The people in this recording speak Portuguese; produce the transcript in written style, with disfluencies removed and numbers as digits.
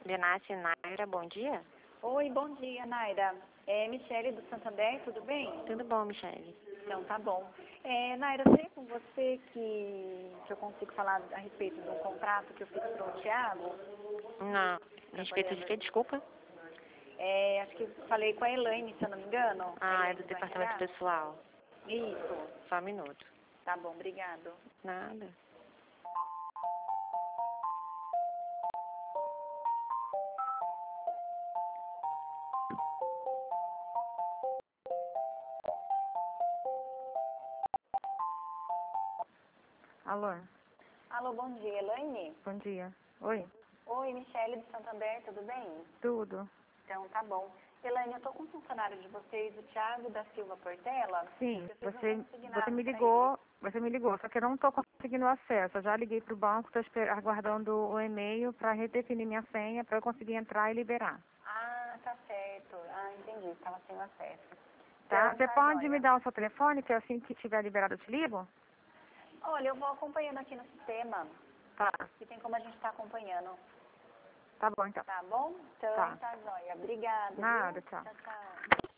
Benassi Naira, bom dia. Oi, bom dia, Naira. É Michele do Santander, tudo bem? Tudo bom, Michele? Então, tá bom. Naira, sei com você que eu consigo falar a respeito de um contrato que eu fiz para o Thiago? Não. A respeito de quê? Desculpa. Acho que falei com a Elaine, se eu não me engano. É do departamento pessoal. Isso. Só um minuto. Tá bom, obrigado. Nada. Alô, Alô, bom dia, Elaine? bom dia. Oi, Oi, Michele do Santander, tudo bem? tudo? Então, tá bom. Elaine, eu tô com um funcionário de vocês, o Thiago da Silva Portela. Sim, Eu fiz um você consignado me pra ligou, só que eu não estou conseguindo acesso. Eu já liguei para o banco, estou aguardando o e-mail para redefinir minha senha para eu conseguir entrar e liberar. Ah, tá certo. Ah, entendi. Estava sem acesso. Tá? Então, Você tá pode me joia. dar o seu telefone, que assim que tiver liberado eu te ligo? Olha, eu vou acompanhando aqui no sistema. Tá, E tem como a gente estar acompanhando. tá bom então. Tá bom? Então, Tá. tá joia. Obrigada. Nada, Viu? tchau. Tchau, tchau.